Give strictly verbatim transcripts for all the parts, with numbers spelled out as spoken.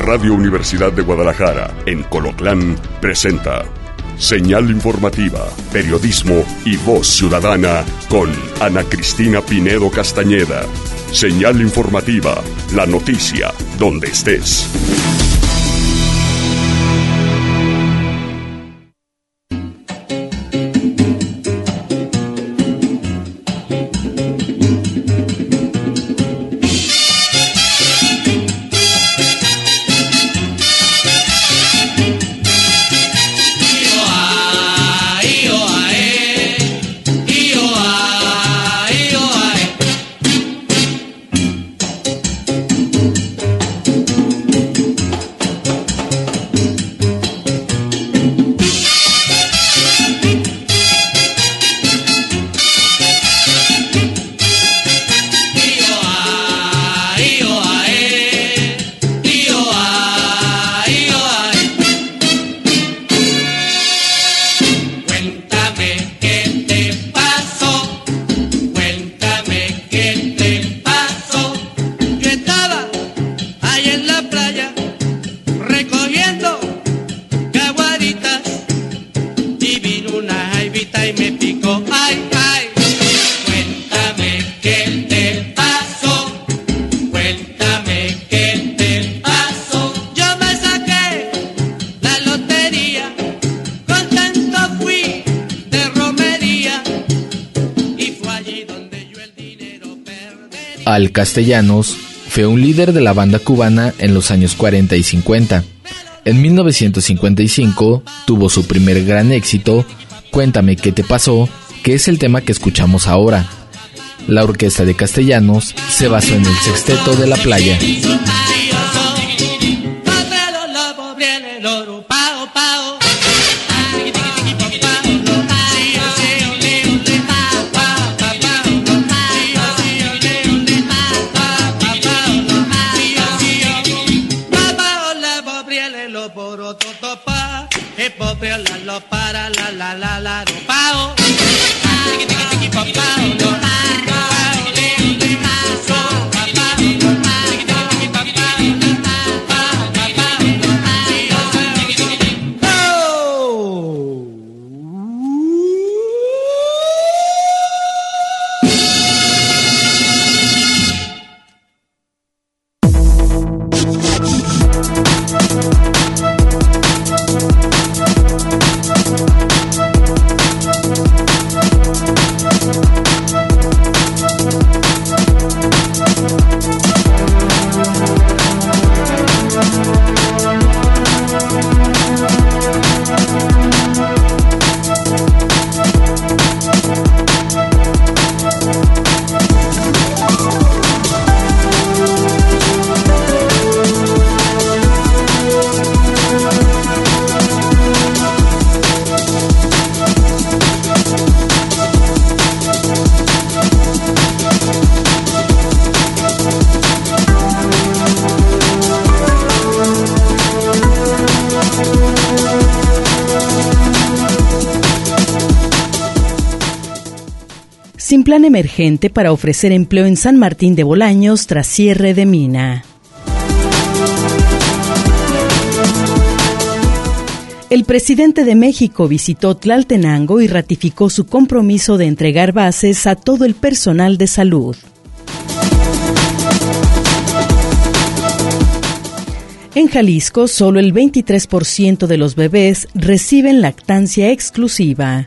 Radio Universidad de Guadalajara, en Colotlán, presenta Señal Informativa, Periodismo y Voz Ciudadana con Ana Cristina Pinedo Castañeda. Señal Informativa, la noticia donde estés. Al Castellanos fue un líder de la banda cubana en los años cuarenta y cincuenta. En mil novecientos cincuenta y cinco tuvo su primer gran éxito, Cuéntame qué te pasó, que es el tema que escuchamos ahora. La orquesta de Castellanos se basó en el Sexteto de la Playa. Para la la la la pao. Sin plan emergente para ofrecer empleo en San Martín de Bolaños tras cierre de mina. El presidente de México visitó Tlaltenango y ratificó su compromiso de entregar bases a todo el personal de salud. En Jalisco, solo el veintitrés por ciento de los bebés reciben lactancia exclusiva.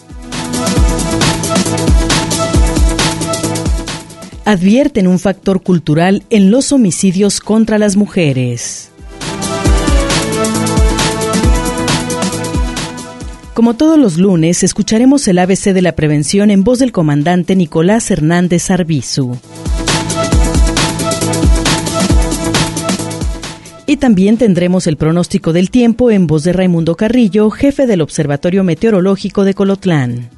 Advierten un factor cultural en los homicidios contra las mujeres. Como todos los lunes, escucharemos el A B C de la prevención en voz del comandante Nicolás Hernández Arbizu. Y también tendremos el pronóstico del tiempo en voz de Raimundo Carrillo, jefe del Observatorio Meteorológico de Colotlán.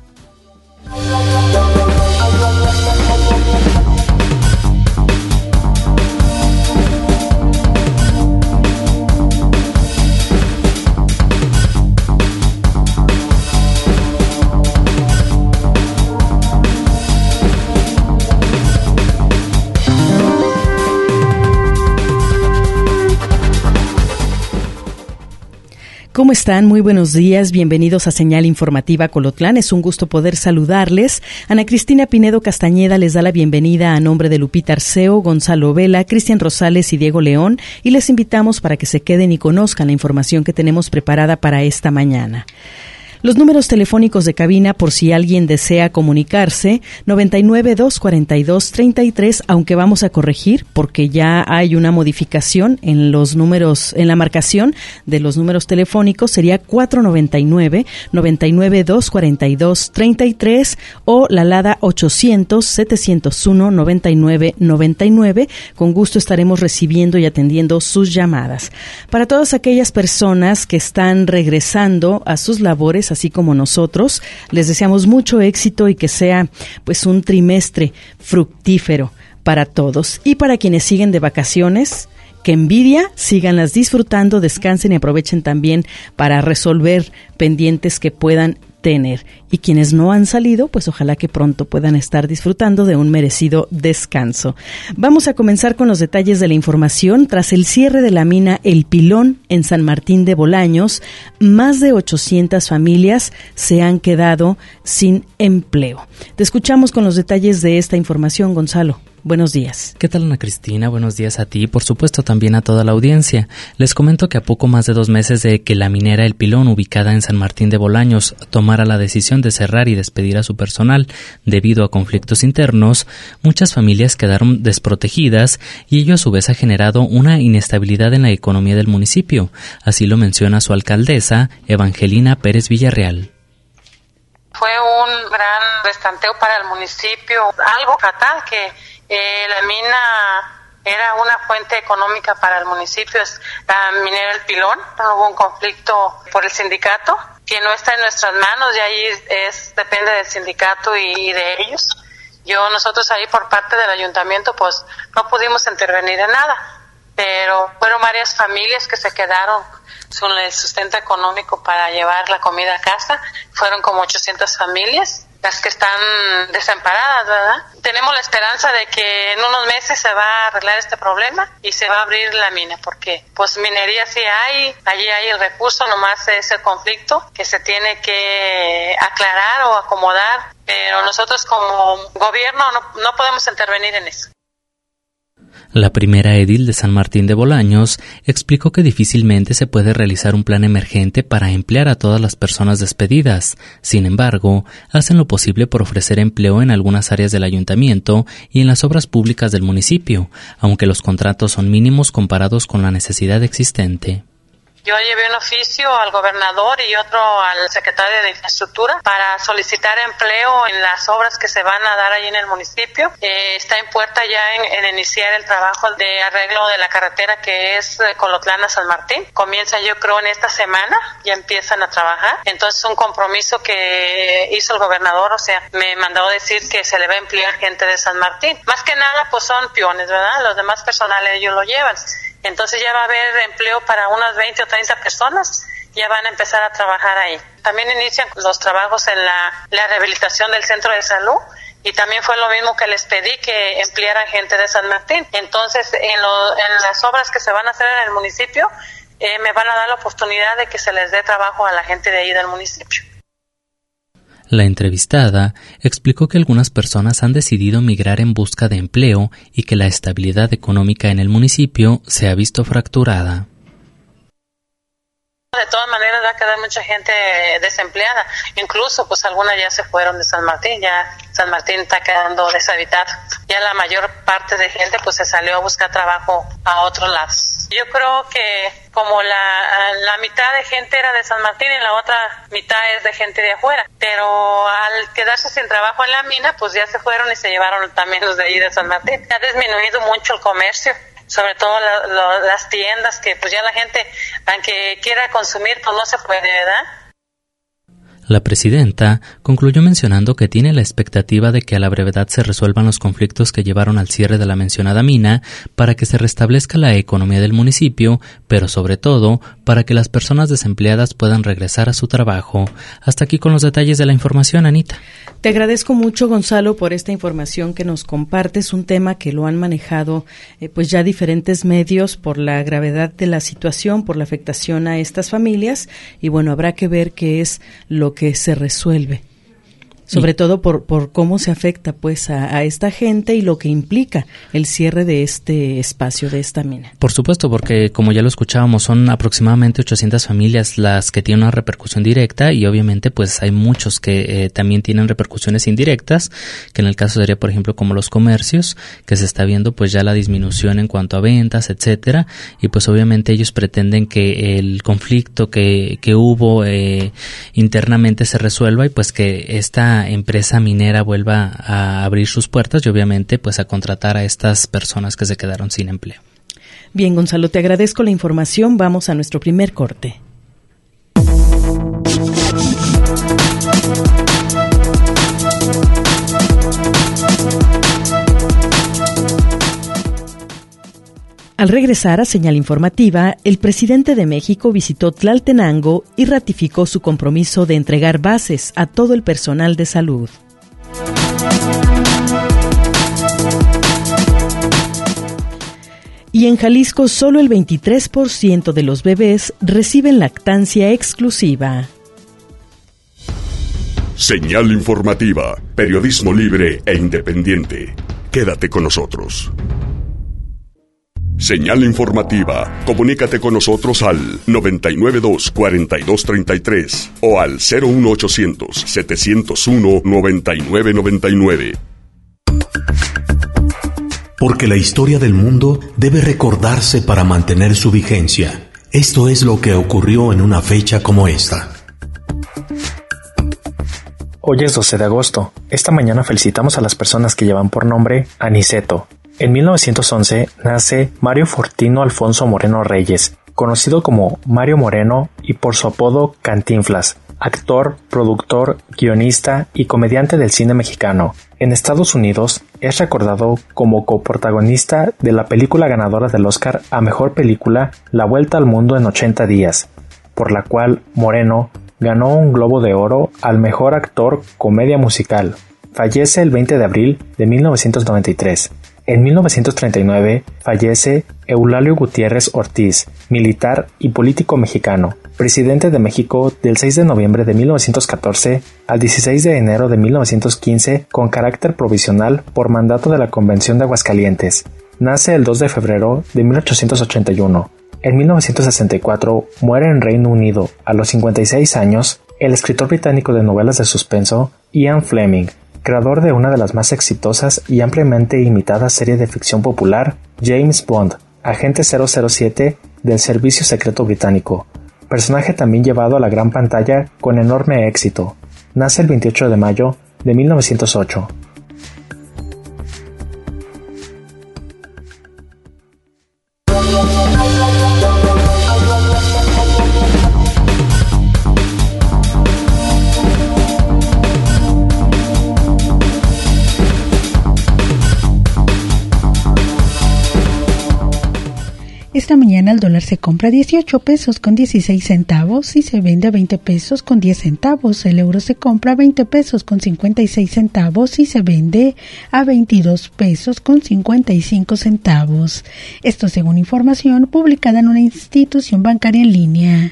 ¿Cómo están? Muy buenos días, bienvenidos a Señal Informativa Colotlán. Es un gusto poder saludarles. Ana Cristina Pinedo Castañeda les da la bienvenida a nombre de Lupita Arceo, Gonzalo Vela, Cristian Rosales y Diego León, y les invitamos para que se queden y conozcan la información que tenemos preparada para esta mañana. Los números telefónicos de cabina, por si alguien desea comunicarse, noventa y nueve, dos cuarenta y dos, treinta y tres, aunque vamos a corregir porque ya hay una modificación en los números, en la marcación de los números telefónicos, sería cuatro noventa y nueve, noventa y nueve, dos cuarenta y dos, treinta y tres o la alada ochocientos, setecientos uno, noventa y nueve, noventa y nueve. Con gusto estaremos recibiendo y atendiendo sus llamadas. Para todas aquellas personas que están regresando a sus labores, así como nosotros, les deseamos mucho éxito y que sea pues un trimestre fructífero para todos. Y para quienes siguen de vacaciones, que envidia, síganlas disfrutando, descansen y aprovechen también para resolver pendientes que puedan tener. Y quienes no han salido, pues ojalá que pronto puedan estar disfrutando de un merecido descanso. Vamos a comenzar con los detalles de la información. Tras el cierre de la mina El Pilón en San Martín de Bolaños, más de ochocientas familias se han quedado sin empleo. Te escuchamos con los detalles de esta información, Gonzalo. Buenos días. ¿Qué tal, Ana Cristina? Buenos días a ti y por supuesto también a toda la audiencia. Les comento que a poco más de dos meses de que la minera El Pilón, ubicada en San Martín de Bolaños, tomara la decisión de cerrar y despedir a su personal debido a conflictos internos, muchas familias quedaron desprotegidas y ello a su vez ha generado una inestabilidad en la economía del municipio. Así lo menciona su alcaldesa, Evangelina Pérez Villarreal. Fue un gran restanteo para el municipio, algo fatal que eh, la mina era una fuente económica para el municipio, es la minera El Pilón. Hubo un conflicto por el sindicato que no está en nuestras manos y ahí es depende del sindicato y, y de ellos. Yo nosotros ahí por parte del ayuntamiento pues no pudimos intervenir en nada, pero fueron varias familias que se quedaron sin el sustento económico para llevar la comida a casa. Fueron como ochocientas familias las que están desamparadas, ¿verdad? Tenemos la esperanza de que en unos meses se va a arreglar este problema y se va a abrir la mina, porque pues minería sí hay, allí hay el recurso, nomás es el conflicto que se tiene que aclarar o acomodar, pero nosotros como gobierno no, no podemos intervenir en eso. La primera edil de San Martín de Bolaños explicó que difícilmente se puede realizar un plan emergente para emplear a todas las personas despedidas. Sin embargo, hacen lo posible por ofrecer empleo en algunas áreas del ayuntamiento y en las obras públicas del municipio, aunque los contratos son mínimos comparados con la necesidad existente. Yo llevé un oficio al gobernador y otro al secretario de Infraestructura para solicitar empleo en las obras que se van a dar ahí en el municipio. Eh, está en puerta ya en, en iniciar el trabajo de arreglo de la carretera que es Colotlán a San Martín. Comienza yo creo en esta semana, ya empiezan a trabajar. Entonces un compromiso que hizo el gobernador, o sea, me mandó decir que se le va a emplear gente de San Martín. Más que nada pues son peones, ¿verdad? Los demás personales ellos lo llevan. Entonces ya va a haber empleo para unas veinte o treinta personas, ya van a empezar a trabajar ahí. También inician los trabajos en la, la rehabilitación del centro de salud y también fue lo mismo que les pedí, que emplearan gente de San Martín. Entonces en, lo, en las obras que se van a hacer en el municipio eh, me van a dar la oportunidad de que se les dé trabajo a la gente de ahí del municipio. La entrevistada explicó que algunas personas han decidido migrar en busca de empleo y que la estabilidad económica en el municipio se ha visto fracturada. De todas maneras va a quedar mucha gente desempleada, incluso pues algunas ya se fueron de San Martín, ya San Martín está quedando deshabitado, ya la mayor parte de gente pues se salió a buscar trabajo a otros lados. Yo creo que como la, la mitad de gente era de San Martín y la otra mitad es de gente de afuera, pero al quedarse sin trabajo en la mina pues ya se fueron y se llevaron también los de ahí de San Martín. Ha disminuido mucho el comercio, sobre todo la, la, las tiendas, que pues ya la gente, aunque quiera consumir, pues no se puede, ¿verdad? La presidenta concluyó mencionando que tiene la expectativa de que a la brevedad se resuelvan los conflictos que llevaron al cierre de la mencionada mina para que se restablezca la economía del municipio, pero sobre todo para que las personas desempleadas puedan regresar a su trabajo. Hasta aquí con los detalles de la información, Anita. Te agradezco mucho, Gonzalo, por esta información que nos compartes, un tema que lo han manejado eh, pues ya diferentes medios por la gravedad de la situación, por la afectación a estas familias, y bueno, habrá que ver qué es lo que se resuelve, sobre y, todo por por cómo se afecta pues a, a esta gente y lo que implica el cierre de este espacio, de esta mina. Por supuesto, porque como ya lo escuchábamos, son aproximadamente ochocientas familias las que tienen una repercusión directa, y obviamente pues hay muchos que eh, también tienen repercusiones indirectas, que en el caso sería por ejemplo como los comercios, que se está viendo pues ya la disminución en cuanto a ventas, etcétera, y pues obviamente ellos pretenden que el conflicto que, que hubo eh, internamente se resuelva, y pues que esta empresa minera vuelva a abrir sus puertas y obviamente pues a contratar a estas personas que se quedaron sin empleo. Bien, Gonzalo, te agradezco la información. Vamos a nuestro primer corte. Al regresar a Señal Informativa, el presidente de México visitó Tlaltenango y ratificó su compromiso de entregar bases a todo el personal de salud. Y en Jalisco, solo el veintitrés por ciento de los bebés reciben lactancia exclusiva. Señal Informativa, periodismo libre e independiente. Quédate con nosotros. Señal Informativa. Comunícate con nosotros al noventa y nueve dos, cuarenta y dos treinta y tres o al cero uno ochocientos, setecientos uno, noventa y nueve noventa y nueve. Porque la historia del mundo debe recordarse para mantener su vigencia. Esto es lo que ocurrió en una fecha como esta. Hoy es doce de agosto. Esta mañana felicitamos a las personas que llevan por nombre Aniceto. En mil novecientos once nace Mario Fortino Alfonso Moreno Reyes, conocido como Mario Moreno y por su apodo Cantinflas, actor, productor, guionista y comediante del cine mexicano. En Estados Unidos es recordado como coprotagonista de la película ganadora del Oscar a Mejor Película La Vuelta al Mundo en ochenta días, por la cual Moreno ganó un Globo de Oro al Mejor Actor Comedia Musical. Fallece el veinte de abril de mil novecientos noventa y tres. En mil novecientos treinta y nueve fallece Eulalio Gutiérrez Ortiz, militar y político mexicano, presidente de México del seis de noviembre de mil novecientos catorce al dieciséis de enero de mil novecientos quince con carácter provisional por mandato de la Convención de Aguascalientes. Nace el dos de febrero de mil ochocientos ochenta y uno. En mil novecientos sesenta y cuatro muere en Reino Unido, a los cincuenta y seis años, el escritor británico de novelas de suspenso Ian Fleming, creador de una de las más exitosas y ampliamente imitada serie de ficción popular, James Bond, agente cero cero siete del Servicio Secreto Británico, personaje también llevado a la gran pantalla con enorme éxito. Nace el veintiocho de mayo de mil novecientos ocho. Esta mañana el dólar se compra a dieciocho pesos con dieciséis centavos y se vende a veinte pesos con diez centavos. El euro se compra a veinte pesos con cincuenta y seis centavos y se vende a veintidós pesos con cincuenta y cinco centavos. Esto según información publicada en una institución bancaria en línea.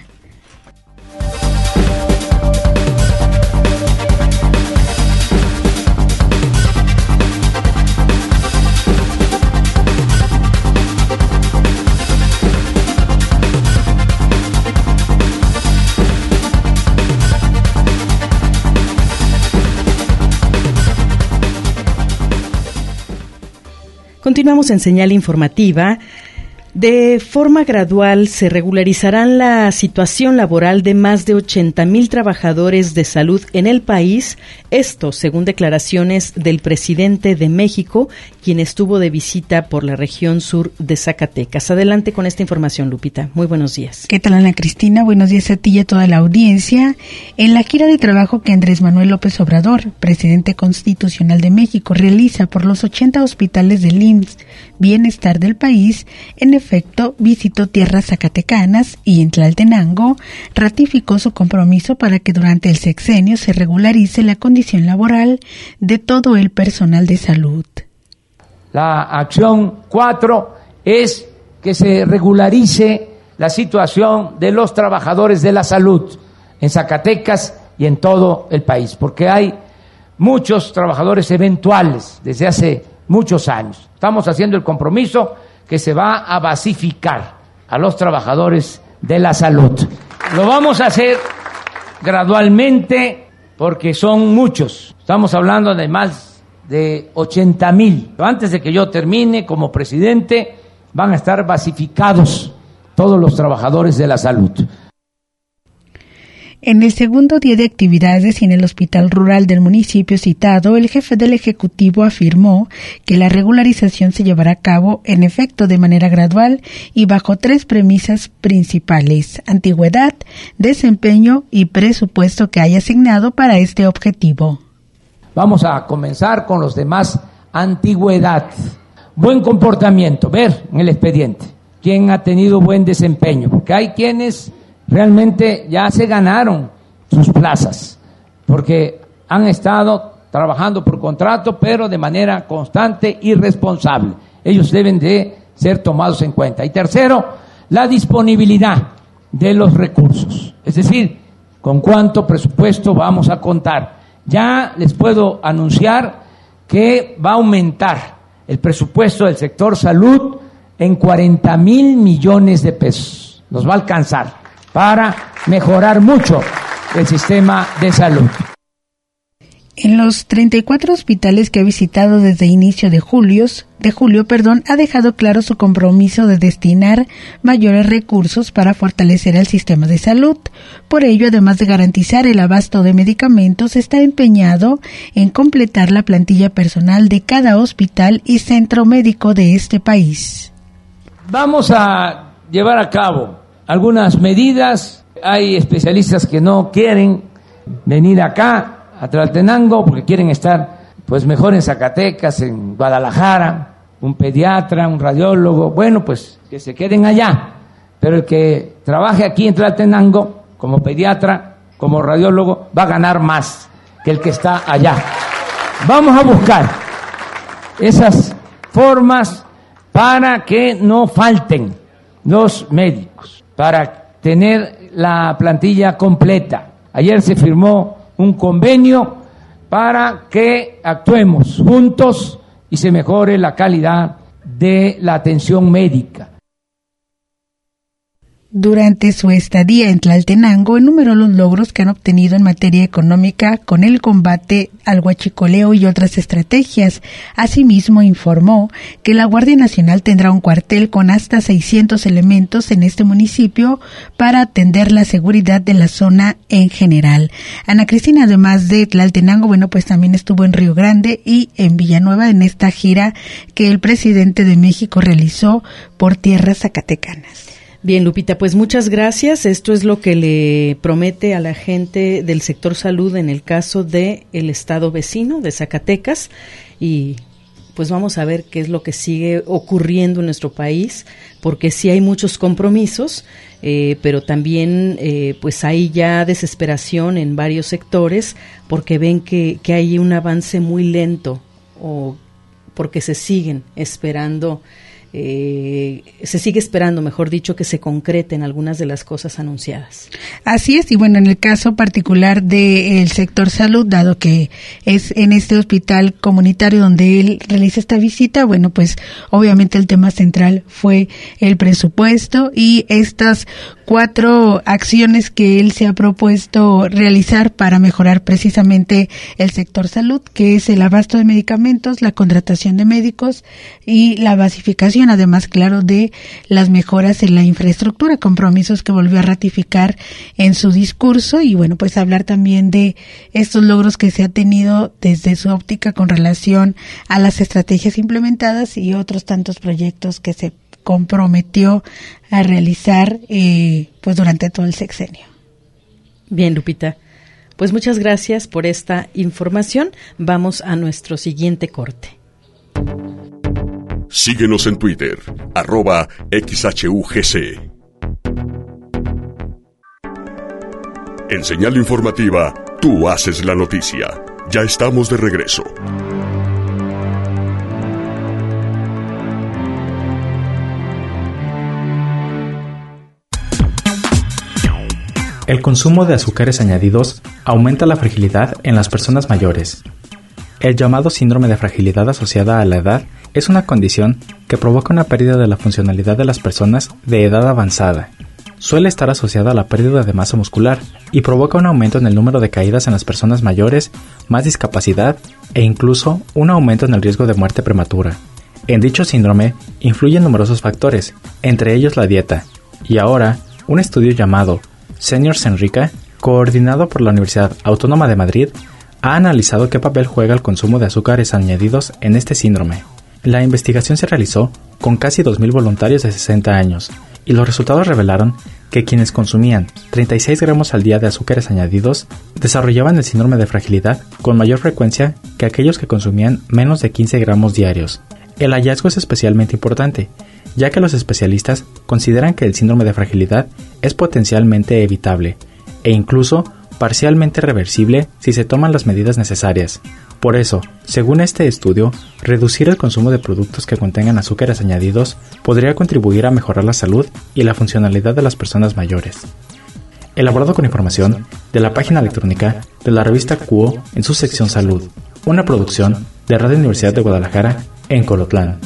Continuamos en Señal Informativa. De forma gradual se regularizará la situación laboral de más de ochenta mil trabajadores de salud en el país, esto según declaraciones del presidente de México, quien estuvo de visita por la región sur de Zacatecas. Adelante con esta información, Lupita. Muy buenos días. ¿Qué tal, Ana Cristina? Buenos días a ti y a toda la audiencia. En la gira de trabajo que Andrés Manuel López Obrador, presidente constitucional de México, realiza por los ochenta hospitales del I M S S Bienestar del país, en efecto, visitó tierras zacatecanas y en Tlaltenango ratificó su compromiso para que durante el sexenio se regularice la condición laboral de todo el personal de salud. La acción cuatro es que se regularice la situación de los trabajadores de la salud en Zacatecas y en todo el país, porque hay muchos trabajadores eventuales desde hace muchos años. Estamos haciendo el compromiso que se va a basificar a los trabajadores de la salud. Lo vamos a hacer gradualmente porque son muchos. Estamos hablando de más de ochenta mil. Antes de que yo termine como presidente, van a estar basificados todos los trabajadores de la salud. En el segundo día de actividades y en el hospital rural del municipio citado, el jefe del Ejecutivo afirmó que la regularización se llevará a cabo en efecto de manera gradual y bajo tres premisas principales: antigüedad, desempeño y presupuesto que haya asignado para este objetivo. Vamos a comenzar con los demás. Antigüedad, buen comportamiento, ver en el expediente quién ha tenido buen desempeño, porque hay quienes realmente ya se ganaron sus plazas, porque han estado trabajando por contrato, pero de manera constante y responsable. Ellos deben de ser tomados en cuenta. Y tercero, la disponibilidad de los recursos, es decir, con cuánto presupuesto vamos a contar. Ya les puedo anunciar que va a aumentar el presupuesto del sector salud en cuarenta mil millones de pesos. Nos va a alcanzar para mejorar mucho el sistema de salud. En los treinta y cuatro hospitales que ha visitado desde inicio de julio, de julio, perdón, ha dejado claro su compromiso de destinar mayores recursos para fortalecer el sistema de salud. Por ello, además de garantizar el abasto de medicamentos, está empeñado en completar la plantilla personal de cada hospital y centro médico de este país. Vamos a llevar a cabo algunas medidas. Hay especialistas que no quieren venir acá a Tlaltenango porque quieren estar pues mejor en Zacatecas, en Guadalajara, un pediatra, un radiólogo. Bueno, pues que se queden allá, pero el que trabaje aquí en Tlaltenango como pediatra, como radiólogo, va a ganar más que el que está allá. Vamos a buscar esas formas para que no falten los médicos, para tener la plantilla completa. Ayer se firmó un convenio para que actuemos juntos y se mejore la calidad de la atención médica. Durante su estadía en Tlaltenango, enumeró los logros que han obtenido en materia económica con el combate al huachicoleo y otras estrategias. Asimismo, informó que la Guardia Nacional tendrá un cuartel con hasta seiscientos elementos en este municipio para atender la seguridad de la zona en general. Ana Cristina, además de Tlaltenango, bueno, pues también estuvo en Río Grande y en Villanueva en esta gira que el presidente de México realizó por tierras zacatecanas. Bien, Lupita, pues muchas gracias. Esto es lo que le promete a la gente del sector salud en el caso de el estado vecino de Zacatecas, y pues vamos a ver qué es lo que sigue ocurriendo en nuestro país, porque sí hay muchos compromisos, eh, pero también eh, pues hay ya desesperación en varios sectores porque ven que, que hay un avance muy lento, o porque se siguen esperando Eh, se sigue esperando, mejor dicho, que se concreten algunas de las cosas anunciadas. Así es, y bueno, en el caso particular del sector salud, dado que es en este hospital comunitario donde él realiza esta visita, bueno, pues obviamente el tema central fue el presupuesto y estas cuatro acciones que él se ha propuesto realizar para mejorar precisamente el sector salud, que es el abasto de medicamentos, la contratación de médicos y la basificación, además, claro, de las mejoras en la infraestructura, compromisos que volvió a ratificar en su discurso y, bueno, pues hablar también de estos logros que se ha tenido desde su óptica con relación a las estrategias implementadas y otros tantos proyectos que se comprometió a realizar eh, pues durante todo el sexenio. Bien, Lupita, pues muchas gracias por esta información. Vamos a nuestro siguiente corte. Síguenos en Twitter, arroba X H U G C. En Señal Informativa, tú haces la noticia. Ya estamos de regreso. El consumo de azúcares añadidos aumenta la fragilidad en las personas mayores. El llamado síndrome de fragilidad asociada a la edad es una condición que provoca una pérdida de la funcionalidad de las personas de edad avanzada. Suele estar asociada a la pérdida de masa muscular y provoca un aumento en el número de caídas en las personas mayores, más discapacidad e incluso un aumento en el riesgo de muerte prematura. En dicho síndrome influyen numerosos factores, entre ellos la dieta, y ahora un estudio llamado Seniors Enrica, coordinado por la Universidad Autónoma de Madrid, ha analizado qué papel juega el consumo de azúcares añadidos en este síndrome. La investigación se realizó con casi dos mil voluntarios de sesenta años, y los resultados revelaron que quienes consumían treinta y seis gramos al día de azúcares añadidos desarrollaban el síndrome de fragilidad con mayor frecuencia que aquellos que consumían menos de quince gramos diarios. El hallazgo es especialmente importante, ya que los especialistas consideran que el síndrome de fragilidad es potencialmente evitable e incluso parcialmente reversible si se toman las medidas necesarias. Por eso, según este estudio, reducir el consumo de productos que contengan azúcares añadidos podría contribuir a mejorar la salud y la funcionalidad de las personas mayores. Elaborado con información de la página electrónica de la revista Cuo en su sección Salud, una producción de Radio Universidad de Guadalajara en Colotlán.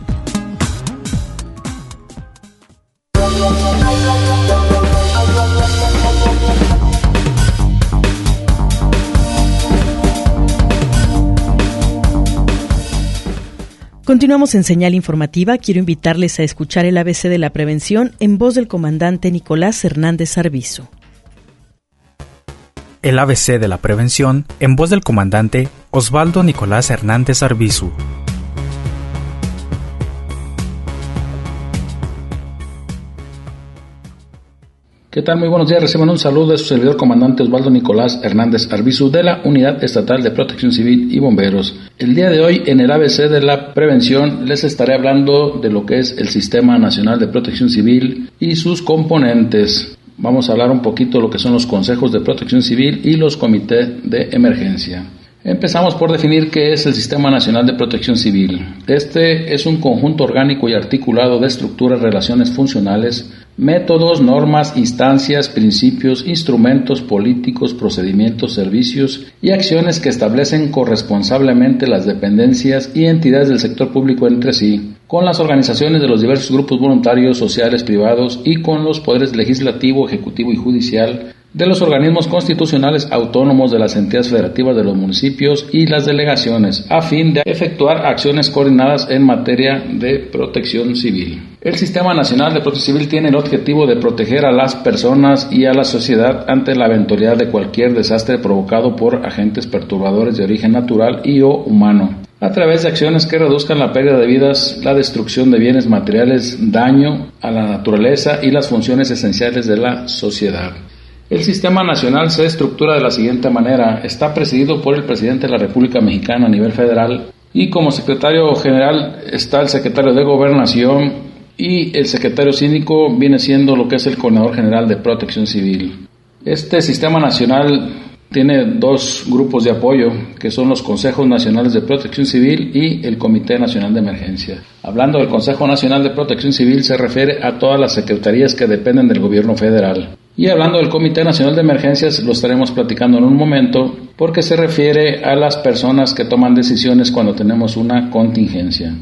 Continuamos en Señal Informativa. Quiero invitarles a escuchar el A B C de la prevención en voz del comandante Nicolás Hernández Arbizu. El A B C de la prevención en voz del comandante Osvaldo Nicolás Hernández Arbizu. ¿Qué tal? Muy buenos días. Reciban un saludo de su servidor comandante Osvaldo Nicolás Hernández Arbizu de la Unidad Estatal de Protección Civil y Bomberos. El día de hoy en el A B C de la prevención les estaré hablando de lo que es el Sistema Nacional de Protección Civil y sus componentes. Vamos a hablar un poquito de lo que son los consejos de protección civil y los comités de emergencia. Empezamos por definir qué es el Sistema Nacional de Protección Civil. Este es un conjunto orgánico y articulado de estructuras, relaciones funcionales, métodos, normas, instancias, principios, instrumentos políticos, procedimientos, servicios y acciones que establecen corresponsablemente las dependencias y entidades del sector público entre sí, con las organizaciones de los diversos grupos voluntarios, sociales, privados y con los poderes legislativo, ejecutivo y judicial, de los organismos constitucionales autónomos, de las entidades federativas de los municipios y las delegaciones, a fin de efectuar acciones coordinadas en materia de protección civil. El Sistema Nacional de Protección Civil tiene el objetivo de proteger a las personas y a la sociedad ante la eventualidad de cualquier desastre provocado por agentes perturbadores de origen natural y o humano, a través de acciones que reduzcan la pérdida de vidas, la destrucción de bienes materiales, daño a la naturaleza y las funciones esenciales de la sociedad. El Sistema Nacional se estructura de la siguiente manera. Está presidido por el Presidente de la República Mexicana a nivel federal y como secretario general está el Secretario de Gobernación y el Secretario Síndico viene siendo lo que es el Coordinador General de Protección Civil. Este Sistema Nacional tiene dos grupos de apoyo, que son los Consejos Nacionales de Protección Civil y el Comité Nacional de Emergencia. Hablando del Consejo Nacional de Protección Civil, se refiere a todas las secretarías que dependen del gobierno federal. Y hablando del Comité Nacional de Emergencias, lo estaremos platicando en un momento, porque se refiere a las personas que toman decisiones cuando tenemos una contingencia.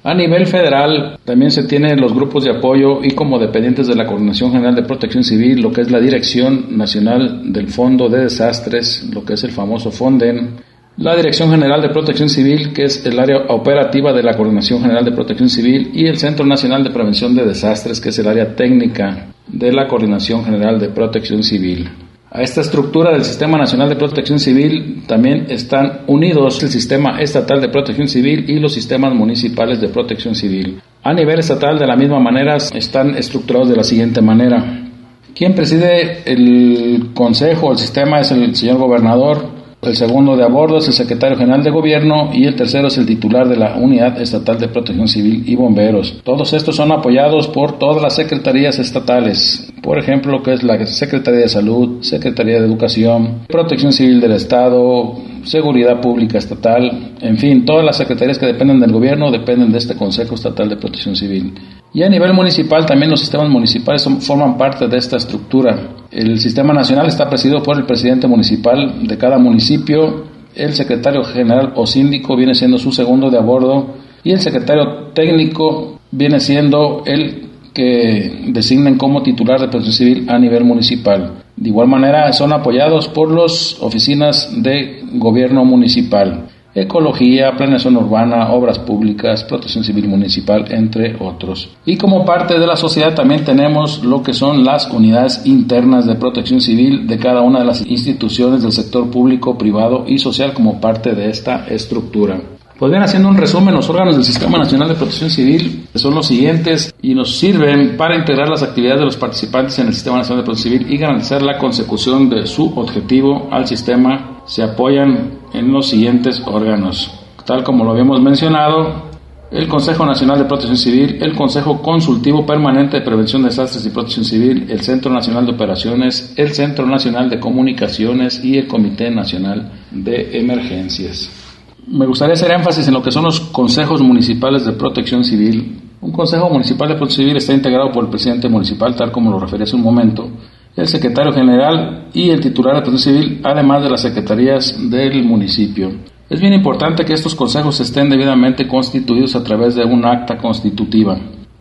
A nivel federal también se tienen los grupos de apoyo y como dependientes de la Coordinación General de Protección Civil, lo que es la Dirección Nacional del Fondo de Desastres, lo que es el famoso FONDEN, la Dirección General de Protección Civil, que es el área operativa de la Coordinación General de Protección Civil, y el Centro Nacional de Prevención de Desastres, que es el área técnica de la Coordinación General de Protección Civil. A esta estructura del Sistema Nacional de Protección Civil también están unidos el Sistema Estatal de Protección Civil y los sistemas municipales de protección civil. A nivel estatal, de la misma manera, están estructurados de la siguiente manera. Quien preside el consejo, el sistema, es el señor gobernador. El segundo de a bordo es el secretario general de gobierno y el tercero es el titular de la Unidad Estatal de Protección Civil y Bomberos. Todos estos son apoyados por todas las secretarías estatales. Por ejemplo, lo que es la Secretaría de Salud, Secretaría de Educación, Protección Civil del Estado, Seguridad Pública Estatal, en fin, todas las secretarías que dependen del gobierno dependen de este Consejo Estatal de Protección Civil. Y a nivel municipal también los sistemas municipales son, forman parte de esta estructura. El sistema nacional está presidido por el presidente municipal de cada municipio, el secretario general o síndico viene siendo su segundo de a bordo y el secretario técnico viene siendo el que designen como titular de protección civil a nivel municipal. De igual manera son apoyados por las oficinas de gobierno municipal, ecología, planeación urbana, obras públicas, protección civil municipal, entre otros. Y como parte de la sociedad también tenemos lo que son las unidades internas de protección civil de cada una de las instituciones del sector público, privado y social como parte de esta estructura. Pues bien, haciendo un resumen, los órganos del Sistema Nacional de Protección Civil son los siguientes y nos sirven para integrar las actividades de los participantes en el Sistema Nacional de Protección Civil y garantizar la consecución de su objetivo al sistema. Se apoyan en los siguientes órganos, tal como lo habíamos mencionado: el Consejo Nacional de Protección Civil, el Consejo Consultivo Permanente de Prevención de Desastres y Protección Civil, el Centro Nacional de Operaciones, el Centro Nacional de Comunicaciones y el Comité Nacional de Emergencias. Me gustaría hacer énfasis en lo que son los consejos municipales de protección civil. Un consejo municipal de protección civil está integrado por el presidente municipal, tal como lo referí hace un momento, el secretario general y el titular de protección civil, además de las secretarías del municipio. Es bien importante que estos consejos estén debidamente constituidos a través de un acta constitutiva,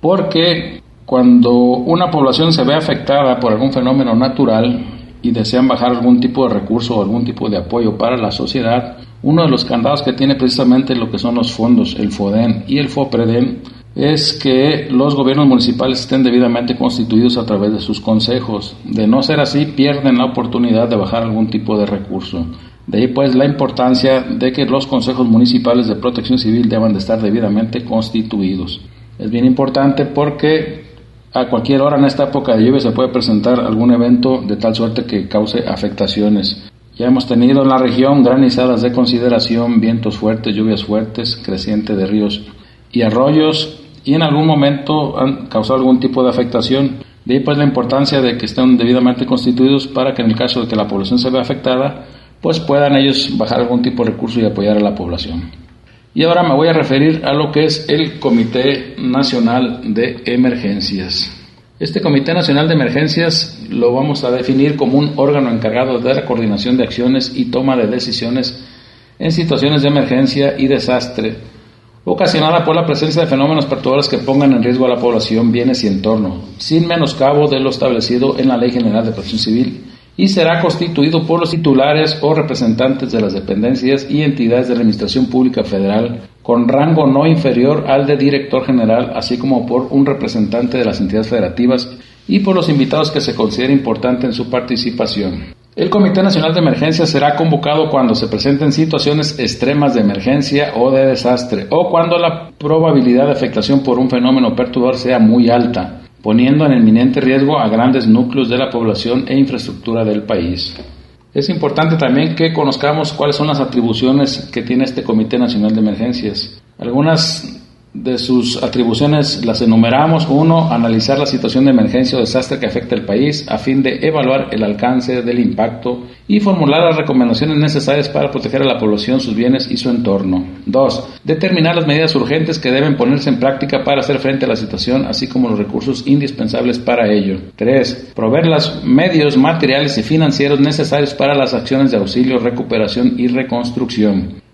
porque cuando una población se ve afectada por algún fenómeno natural y desean bajar algún tipo de recurso o algún tipo de apoyo para la sociedad, uno de los candados que tiene precisamente lo que son los fondos, el FODEN y el FOPREDEN, es que los gobiernos municipales estén debidamente constituidos a través de sus consejos. De no ser así, pierden la oportunidad de bajar algún tipo de recurso. De ahí pues la importancia de que los consejos municipales de protección civil deban de estar debidamente constituidos. Es bien importante porque a cualquier hora en esta época de lluvia se puede presentar algún evento de tal suerte que cause afectaciones. Ya hemos tenido en la región granizadas de consideración, vientos fuertes, lluvias fuertes, creciente de ríos y arroyos, y en algún momento han causado algún tipo de afectación. De ahí pues la importancia de que estén debidamente constituidos para que en el caso de que la población se vea afectada, pues puedan ellos bajar algún tipo de recurso y apoyar a la población. Y ahora me voy a referir a lo que es el Comité Nacional de Emergencias. Este Comité Nacional de Emergencias lo vamos a definir como un órgano encargado de la coordinación de acciones y toma de decisiones en situaciones de emergencia y desastre, ocasionada por la presencia de fenómenos perturbadores que pongan en riesgo a la población, bienes y entorno, sin menoscabo de lo establecido en la Ley General de Protección Civil, y será constituido por los titulares o representantes de las dependencias y entidades de la Administración Pública Federal con rango no inferior al de director general, así como por un representante de las entidades federativas y por los invitados que se considere importante en su participación. El Comité Nacional de Emergencias será convocado cuando se presenten situaciones extremas de emergencia o de desastre, o cuando la probabilidad de afectación por un fenómeno perturbador sea muy alta, poniendo en inminente riesgo a grandes núcleos de la población e infraestructura del país. Es importante también que conozcamos cuáles son las atribuciones que tiene este Comité Nacional de Emergencias. Algunas de sus atribuciones las enumeramos. Uno, analizar la situación de emergencia o desastre que afecta al país a fin de evaluar el alcance del impacto y formular las recomendaciones necesarias para proteger a la población, sus bienes y su entorno. Dos, determinar las medidas urgentes que deben ponerse en práctica para hacer frente a la situación, así como los recursos indispensables para ello. Tres, proveer los medios materiales y financieros necesarios para las acciones de auxilio, recuperación y reconstrucción.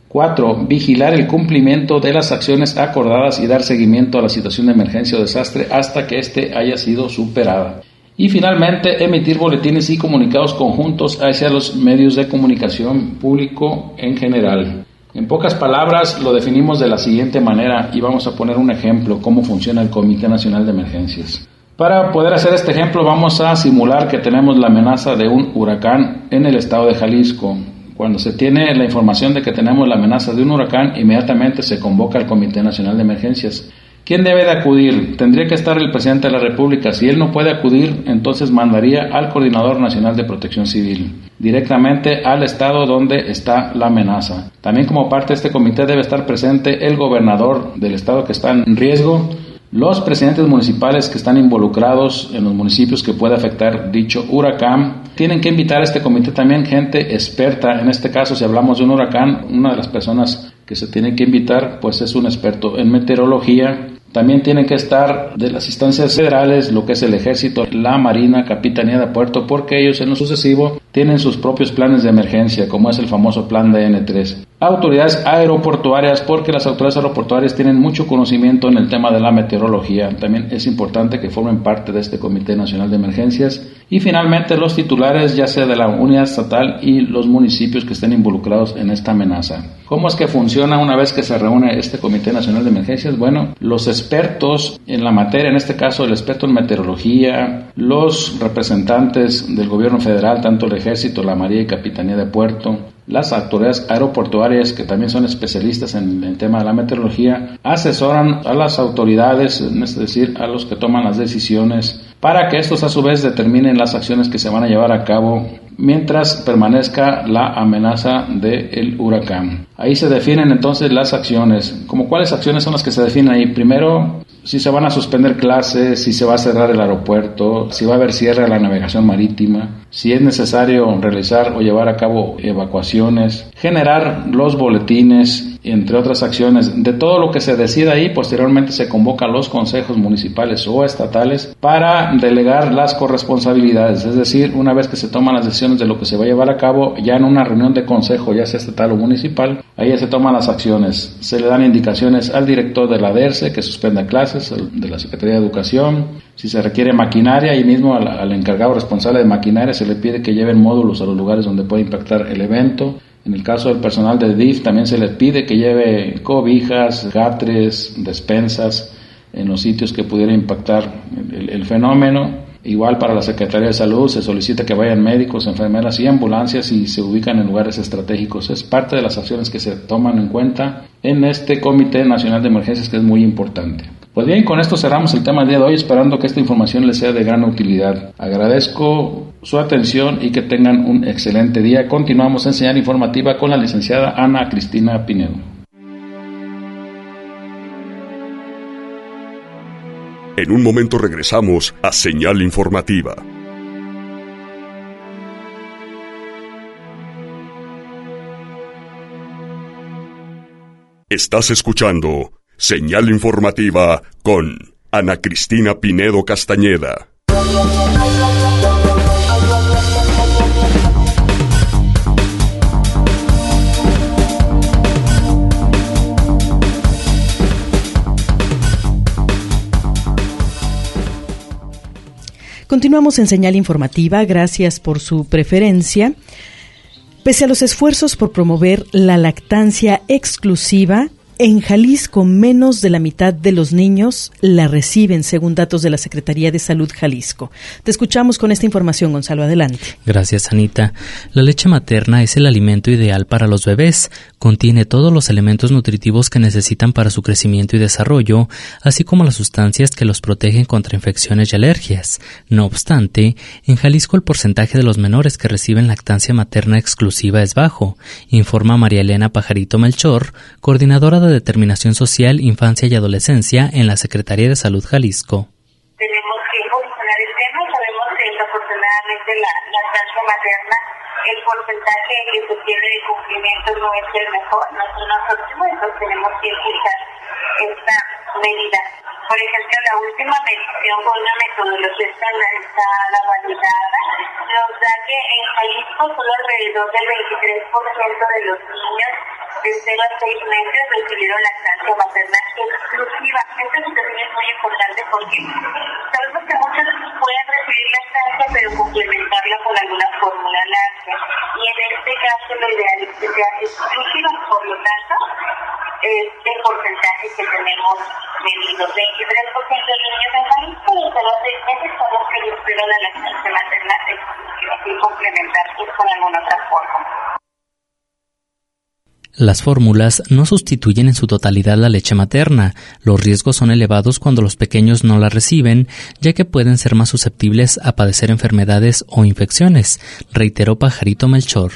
Cuatro, vigilar el cumplimiento de las acciones acordadas y dar seguimiento a la situación de emergencia o desastre hasta que éste haya sido superada. Y finalmente, emitir boletines y comunicados conjuntos hacia los medios de comunicación público en general. En pocas palabras, lo definimos de la siguiente manera y vamos a poner un ejemplo, cómo funciona el Comité Nacional de Emergencias. Para poder hacer este ejemplo, vamos a simular que tenemos la amenaza de un huracán en el estado de Jalisco. Cuando se tiene la información de que tenemos la amenaza de un huracán, inmediatamente se convoca al Comité Nacional de Emergencias. ¿Quién debe de acudir? Tendría que estar el presidente de la República. Si él no puede acudir, entonces mandaría al Coordinador Nacional de Protección Civil, directamente al estado donde está la amenaza. También como parte de este comité debe estar presente el gobernador del estado que está en riesgo, los presidentes municipales que están involucrados en los municipios que puede afectar dicho huracán. Tienen que invitar a este comité también gente experta. En este caso, si hablamos de un huracán, una de las personas que se tiene que invitar pues es un experto en meteorología. También tienen que estar de las instancias federales, lo que es el Ejército, la Marina, Capitanía de Puerto, porque ellos en lo sucesivo tienen sus propios planes de emergencia, como es el famoso plan D N tres. Autoridades aeroportuarias, porque las autoridades aeroportuarias tienen mucho conocimiento en el tema de la meteorología. También es importante que formen parte de este Comité Nacional de Emergencias. Y finalmente los titulares, ya sea de la unidad estatal y los municipios que estén involucrados en esta amenaza. ¿Cómo es que funciona una vez que se reúne este Comité Nacional de Emergencias? Bueno, los expertos en la materia, en este caso el experto en meteorología, los representantes del gobierno federal, tanto el Ejército, la Marina y Capitanía de Puerto, las autoridades aeroportuarias, que también son especialistas en el tema de la meteorología, asesoran a las autoridades, es decir, a los que toman las decisiones, para que estos a su vez determinen las acciones que se van a llevar a cabo mientras permanezca la amenaza del huracán. Ahí se definen entonces las acciones. ¿Cómo cuáles acciones son las que se definen ahí? Primero, si se van a suspender clases, si se va a cerrar el aeropuerto, si va a haber cierre a la navegación marítima, si es necesario realizar o llevar a cabo evacuaciones, generar los boletines, entre otras acciones. De todo lo que se decida ahí, posteriormente se convoca a los consejos municipales o estatales para delegar las corresponsabilidades, es decir, una vez que se toman las decisiones de lo que se va a llevar a cabo, ya en una reunión de consejo, ya sea estatal o municipal, ahí ya se toman las acciones. Se le dan indicaciones al director de la D E R C E que suspenda clases, de la Secretaría de Educación. Si se requiere maquinaria, ahí mismo al, al encargado responsable de maquinaria se le pide que lleven módulos a los lugares donde puede impactar el evento. En el caso del personal del D I F también se les pide que lleve cobijas, gatres, despensas en los sitios que pudiera impactar el, el fenómeno. Igual para la Secretaría de Salud se solicita que vayan médicos, enfermeras y ambulancias y se ubican en lugares estratégicos. Es parte de las acciones que se toman en cuenta en este Comité Nacional de Emergencias, que es muy importante. Pues bien, con esto cerramos el tema del día de hoy, esperando que esta información les sea de gran utilidad. Agradezco su atención y que tengan un excelente día. Continuamos en Señal Informativa con la licenciada Ana Cristina Pinedo. En un momento regresamos a Señal Informativa. Estás escuchando Señal Informativa con Ana Cristina Pinedo Castañeda. Continuamos en Señal Informativa, gracias por su preferencia. Pese a los esfuerzos por promover la lactancia exclusiva, en Jalisco menos de la mitad de los niños la reciben, según datos de la Secretaría de Salud Jalisco. Te escuchamos con esta información, Gonzalo, adelante. Gracias, Anita. La leche materna es el alimento ideal para los bebés. Contiene todos los elementos nutritivos que necesitan para su crecimiento y desarrollo, así como las sustancias que los protegen contra infecciones y alergias. No obstante, en Jalisco el porcentaje de los menores que reciben lactancia materna exclusiva es bajo, informa María Elena Pajarito Melchor, coordinadora de Determinación Social, Infancia y Adolescencia en la Secretaría de Salud Jalisco. Tenemos que evolucionar el tema. Sabemos que desafortunadamente la lactancia materna, el porcentaje que se tiene de cumplimiento no es el mejor, no es el más óptimo, entonces tenemos que impulsar esta medida. Por ejemplo, la última medición con una metodología estandarizada, validada, nos da que en Jalisco solo alrededor del veintitrés por ciento de los niños de cero a seis meses recibieron lactancia materna exclusiva. Esta situación es muy importante porque sabemos que muchos pueden recibir lactancia pero complementarla con alguna fórmula láctea, y en este caso lo ideal es que sea exclusiva. Por lo tanto, este porcentaje que tenemos medido, veintitrés por ciento de niños en Jalisco de cero a seis meses son los que recibieron la lactancia materna exclusiva, sin complementar pues, con alguna otra fórmula. Las fórmulas no sustituyen en su totalidad la leche materna. Los riesgos son elevados cuando los pequeños no la reciben, ya que pueden ser más susceptibles a padecer enfermedades o infecciones, reiteró Pajarito Melchor.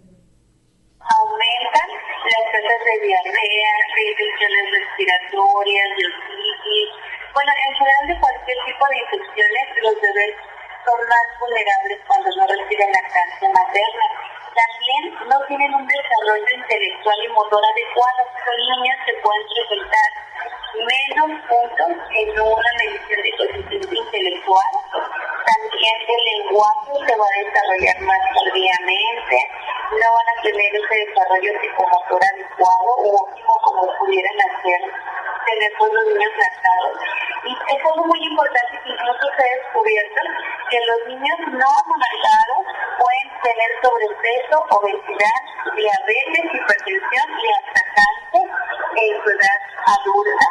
Aumentan las tasas de diarrea, de infecciones respiratorias, de otitis. Bueno, en general de cualquier tipo de infecciones, los bebés son más vulnerables cuando no reciben lactancia materna. También no tienen un desarrollo intelectual y motor adecuado. Son niños que pueden presentar menos puntos en una medición de coeficiente intelectual. También el lenguaje se va a desarrollar más tardíamente. No van a tener ese desarrollo psicomotor adecuado o óptimo como pudieran hacer tener todos los niños lactados. Y es algo muy importante que incluso se ha descubierto que los niños no amamantados pueden tener sobrepeso, obesidad, diabetes, hipertensión y hasta cáncer en su edad adulta.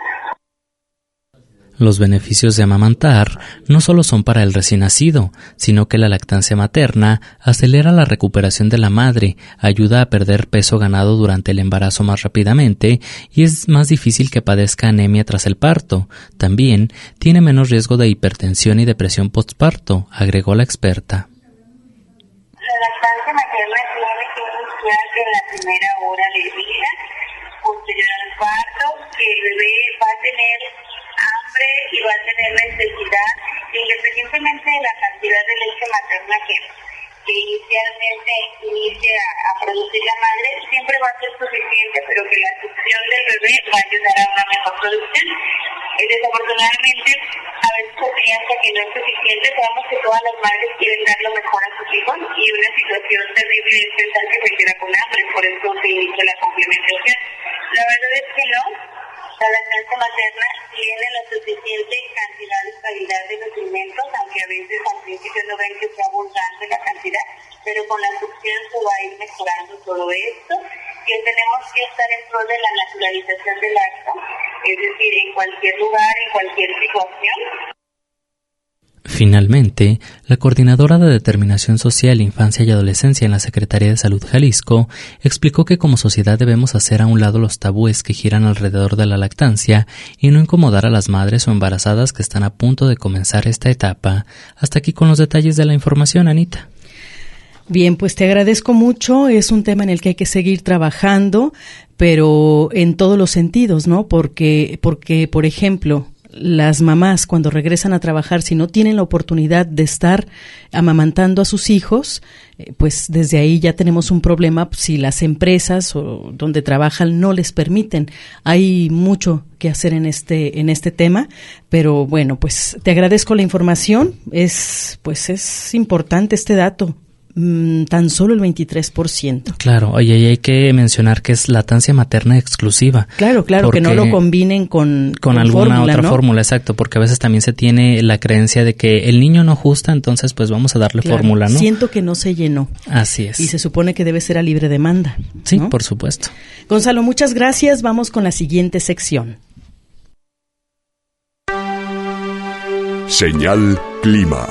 Los beneficios de amamantar no solo son para el recién nacido, sino que la lactancia materna acelera la recuperación de la madre, ayuda a perder peso ganado durante el embarazo más rápidamente y es más difícil que padezca anemia tras el parto. También tiene menos riesgo de hipertensión y depresión postparto, agregó la experta. La lactancia materna tiene que iniciar en la primera hora de vida, posterior al parto, que el bebé va a tener hambre y va a tener necesidad, independientemente de la cantidad de leche materna que, que inicialmente inicie a, a producir la madre, siempre va a ser suficiente, pero que la succión del bebé va a ayudar a una mejor producción. Y desafortunadamente, a veces se piensa que no es suficiente. Sabemos que todas las madres quieren dar lo mejor a sus hijos y una situación terrible es pensar que se queda con hambre, por eso se inicia la complementación. La verdad es que no. La lactancia materna tiene la suficiente cantidad y calidad de nutrimentos, aunque a veces al principio no ven que sea abundante la cantidad, pero con la succión se va a ir mejorando todo esto, que tenemos que estar en pro de la naturalización del acto, es decir, en cualquier lugar, en cualquier situación. Finalmente, la Coordinadora de Determinación Social, Infancia y Adolescencia en la Secretaría de Salud Jalisco explicó que como sociedad debemos hacer a un lado los tabúes que giran alrededor de la lactancia y no incomodar a las madres o embarazadas que están a punto de comenzar esta etapa. Hasta aquí con los detalles de la información, Anita. Bien, pues te agradezco mucho. Es un tema en el que hay que seguir trabajando, pero en todos los sentidos, ¿no? Porque, porque, por ejemplo, las mamás cuando regresan a trabajar, si no tienen la oportunidad de estar amamantando a sus hijos, eh, pues desde ahí ya tenemos un problema si las empresas o donde trabajan no les permiten. Hay mucho que hacer en este en este tema, pero bueno, pues te agradezco la información. Es pues es importante este dato. Tan solo el veintitrés por ciento. Claro, y hay que mencionar que es lactancia materna exclusiva. Claro, claro, que no lo combinen con, con, con alguna fórmula, otra ¿no? fórmula, exacto, porque a veces también se tiene la creencia de que el niño no justa, entonces pues vamos a darle claro, fórmula, ¿no? Siento que no se llenó. Así es. Y se supone que debe ser a libre demanda, ¿no? Sí, por supuesto. Gonzalo, muchas gracias. Vamos con la siguiente sección. Señal Clima.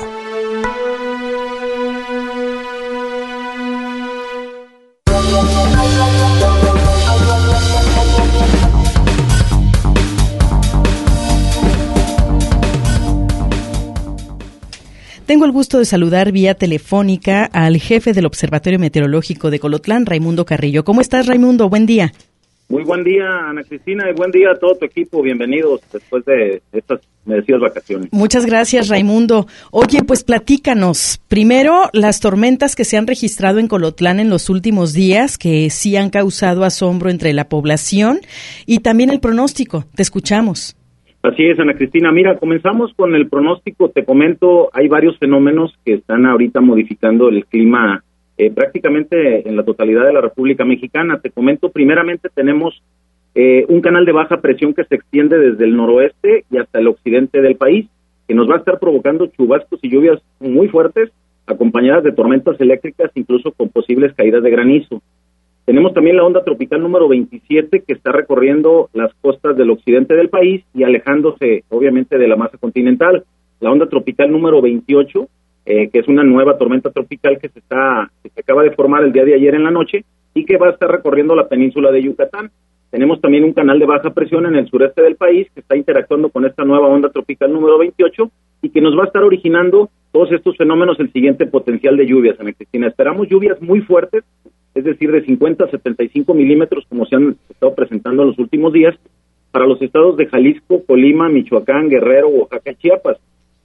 Tengo el gusto de saludar vía telefónica al jefe del Observatorio Meteorológico de Colotlán, Raimundo Carrillo. ¿Cómo estás, Raimundo? Buen día. Muy buen día, Ana Cristina, y buen día a todo tu equipo. Bienvenidos después de estas merecidas vacaciones. Muchas gracias, Raimundo. Oye, pues platícanos. Primero, las tormentas que se han registrado en Colotlán en los últimos días, que sí han causado asombro entre la población, y también el pronóstico. Te escuchamos. Así es, Ana Cristina. Mira, comenzamos con el pronóstico. Te comento, hay varios fenómenos que están ahorita modificando el clima eh, prácticamente en la totalidad de la República Mexicana. Te comento, primeramente tenemos eh, un canal de baja presión que se extiende desde el noroeste y hasta el occidente del país, que nos va a estar provocando chubascos y lluvias muy fuertes, acompañadas de tormentas eléctricas, incluso con posibles caídas de granizo. Tenemos también la onda tropical número veintisiete, que está recorriendo las costas del occidente del país y alejándose, obviamente, de la masa continental. La onda tropical número veintiocho, eh, que es una nueva tormenta tropical que se está que se acaba de formar el día de ayer en la noche y que va a estar recorriendo la península de Yucatán. Tenemos también un canal de baja presión en el sureste del país que está interactuando con esta nueva onda tropical número veintiocho y que nos va a estar originando todos estos fenómenos, el siguiente potencial de lluvias, Ana Cristina. Esperamos lluvias muy fuertes, es decir, de cincuenta a setenta y cinco milímetros, como se han estado presentando en los últimos días, para los estados de Jalisco, Colima, Michoacán, Guerrero, Oaxaca y Chiapas.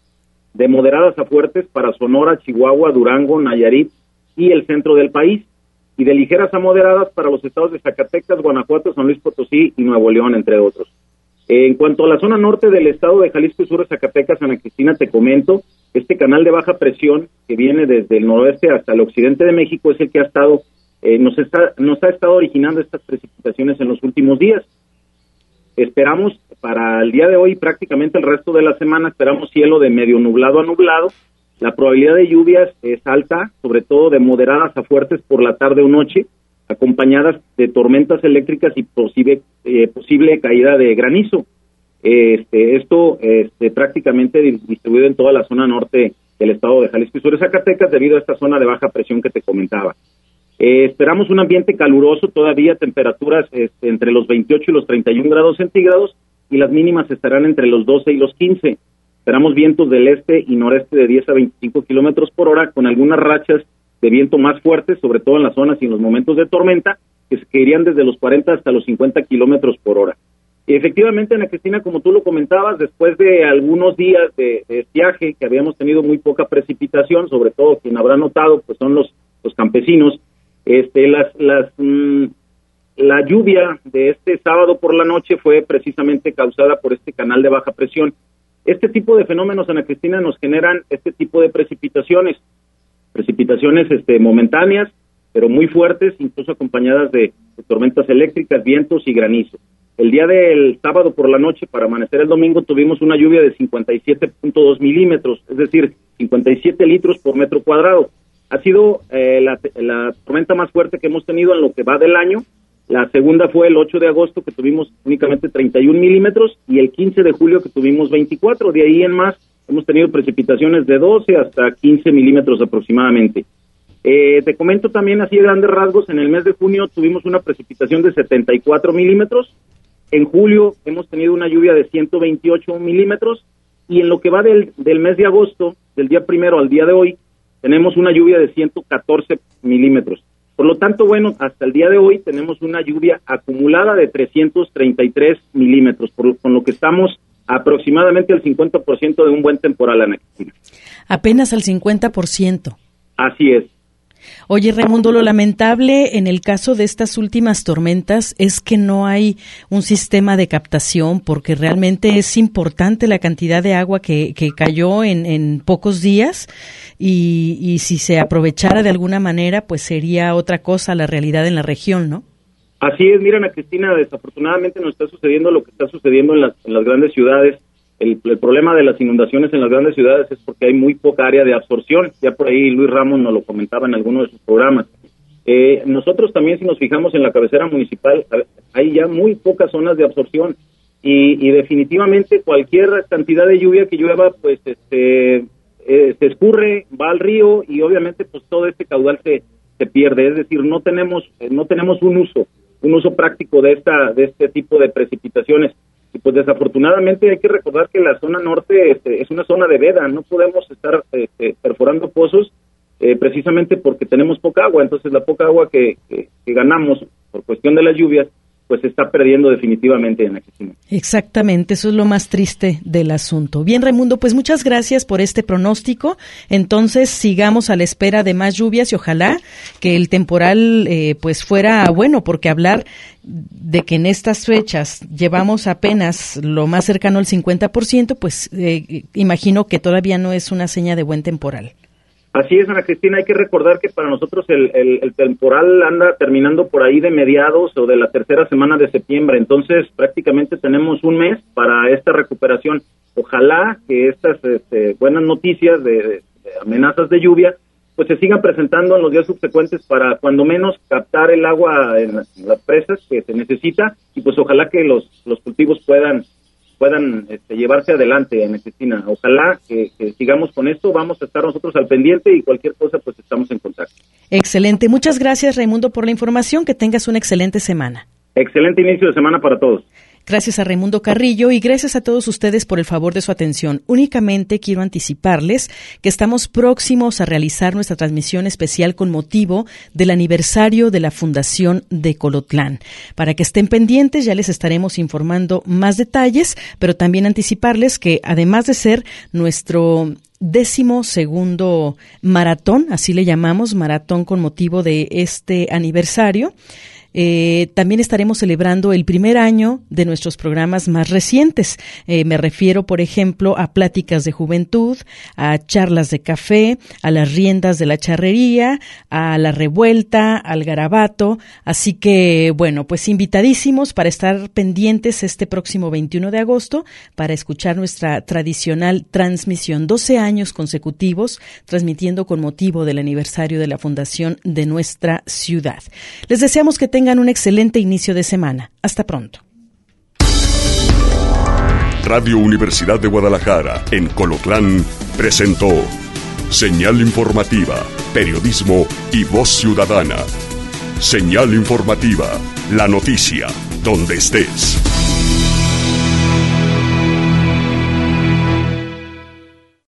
De moderadas a fuertes para Sonora, Chihuahua, Durango, Nayarit y el centro del país. Y de ligeras a moderadas para los estados de Zacatecas, Guanajuato, San Luis Potosí y Nuevo León, entre otros. En cuanto a la zona norte del estado de Jalisco y sur de Zacatecas, Ana Cristina, te comento, este canal de baja presión que viene desde el noroeste hasta el occidente de México es el que ha estado, eh, nos está, nos ha estado originando estas precipitaciones en los últimos días. Esperamos para el día de hoy, prácticamente el resto de la semana, esperamos cielo de medio nublado a nublado. La probabilidad de lluvias es alta, sobre todo de moderadas a fuertes por la tarde o noche, acompañadas de tormentas eléctricas y posible, eh, posible caída de granizo. Este, esto este, prácticamente distribuido en toda la zona norte del estado de Jalisco y sur de Zacatecas debido a esta zona de baja presión que te comentaba. Eh, esperamos un ambiente caluroso, todavía temperaturas este, entre los veintiocho y los treinta y un grados centígrados y las mínimas estarán entre los doce y los quince. Esperamos vientos del este y noreste de diez a veinticinco kilómetros por hora con algunas rachas de viento más fuertes, sobre todo en las zonas y en los momentos de tormenta, que, que irían desde los cuarenta hasta los cincuenta kilómetros por hora. Y efectivamente, Ana Cristina, como tú lo comentabas, después de algunos días de, de estiaje, que habíamos tenido muy poca precipitación, sobre todo quien habrá notado, pues son los, los campesinos, este, las, las, mmm, la lluvia de este sábado por la noche fue precisamente causada por este canal de baja presión. Este tipo de fenómenos, Ana Cristina, nos generan este tipo de precipitaciones, precipitaciones este, momentáneas, pero muy fuertes, incluso acompañadas de, de tormentas eléctricas, vientos y granizo. El día del sábado por la noche, para amanecer el domingo, tuvimos una lluvia de cincuenta y siete punto dos milímetros, es decir, cincuenta y siete litros por metro cuadrado. Ha sido eh, la, la tormenta más fuerte que hemos tenido en lo que va del año. La segunda fue el ocho de agosto, que tuvimos únicamente treinta y un milímetros, y el quince de julio, que tuvimos veinticuatro. De ahí en más, hemos tenido precipitaciones de doce hasta quince milímetros aproximadamente. Eh, te comento también así de grandes rasgos, en el mes de junio tuvimos una precipitación de setenta y cuatro milímetros, en julio hemos tenido una lluvia de ciento veintiocho milímetros, y en lo que va del, del mes de agosto, del día primero al día de hoy, tenemos una lluvia de ciento catorce milímetros. Por lo tanto, bueno, hasta el día de hoy tenemos una lluvia acumulada de trescientos treinta y tres milímetros, por, con lo que estamos aproximadamente al cincuenta por ciento de un buen temporal, Ana Cristina. Apenas al cincuenta por ciento. Así es. Oye, Raimundo, lo lamentable en el caso de estas últimas tormentas es que no hay un sistema de captación, porque realmente es importante la cantidad de agua que, que cayó en, en pocos días y, y si se aprovechara de alguna manera, pues sería otra cosa la realidad en la región, ¿no? Así es, mira, Ana Cristina, desafortunadamente nos está sucediendo lo que está sucediendo en las, en las grandes ciudades. El, el problema de las inundaciones en las grandes ciudades es porque hay muy poca área de absorción. Ya por ahí Luis Ramos nos lo comentaba en alguno de sus programas. Eh, nosotros también, si nos fijamos en la cabecera municipal, hay ya muy pocas zonas de absorción y, y definitivamente cualquier cantidad de lluvia que llueva, pues este eh, se escurre, va al río y obviamente pues todo este caudal se, se pierde. Es decir, no tenemos eh, no tenemos un uso un uso práctico de esta de este tipo de precipitaciones. Y pues desafortunadamente hay que recordar que la zona norte este, es una zona de veda, no podemos estar este, perforando pozos eh, precisamente porque tenemos poca agua, entonces la poca agua que, que, que ganamos por cuestión de las lluvias, pues se está perdiendo definitivamente en la Cristina. Exactamente, eso es lo más triste del asunto. Bien, Raimundo, pues muchas gracias por este pronóstico. Entonces, sigamos a la espera de más lluvias y ojalá que el temporal eh, pues fuera bueno, porque hablar de que en estas fechas llevamos apenas lo más cercano al cincuenta por ciento, pues eh, imagino que todavía no es una seña de buen temporal. Así es, Ana Cristina, hay que recordar que para nosotros el, el, el temporal anda terminando por ahí de mediados o de la tercera semana de septiembre, entonces prácticamente tenemos un mes para esta recuperación. Ojalá que estas este, buenas noticias de, de, de amenazas de lluvia pues se sigan presentando en los días subsecuentes para cuando menos captar el agua en las, en las presas que se necesita y pues ojalá que los, los cultivos puedan puedan este, llevarse adelante, Ana Cristina. Ojalá que, que sigamos con esto, vamos a estar nosotros al pendiente y cualquier cosa pues estamos en contacto. Excelente, muchas gracias Raimundo por la información, que tengas una excelente semana. Excelente inicio de semana para todos. Gracias a Raimundo Carrillo y gracias a todos ustedes por el favor de su atención. Únicamente quiero anticiparles que estamos próximos a realizar nuestra transmisión especial con motivo del aniversario de la Fundación de Colotlán. Para que estén pendientes, ya les estaremos informando más detalles, pero también anticiparles que además de ser nuestro décimo segundo maratón, así le llamamos, maratón con motivo de este aniversario, Eh, también estaremos celebrando el primer año de nuestros programas más recientes. Eh, me refiero, por ejemplo, a Pláticas de Juventud, a Charlas de Café, a Las Riendas de la Charrería, a La Revuelta, al Garabato. Así que, bueno, pues invitadísimos para estar pendientes este próximo veintiuno de agosto para escuchar nuestra tradicional transmisión. doce años consecutivos transmitiendo con motivo del aniversario de la fundación de nuestra ciudad. Les deseamos que tengan un excelente inicio de semana. Hasta pronto. Radio Universidad de Guadalajara, en Colotlán, presentó Señal Informativa, Periodismo y Voz Ciudadana. Señal Informativa, la noticia, donde estés.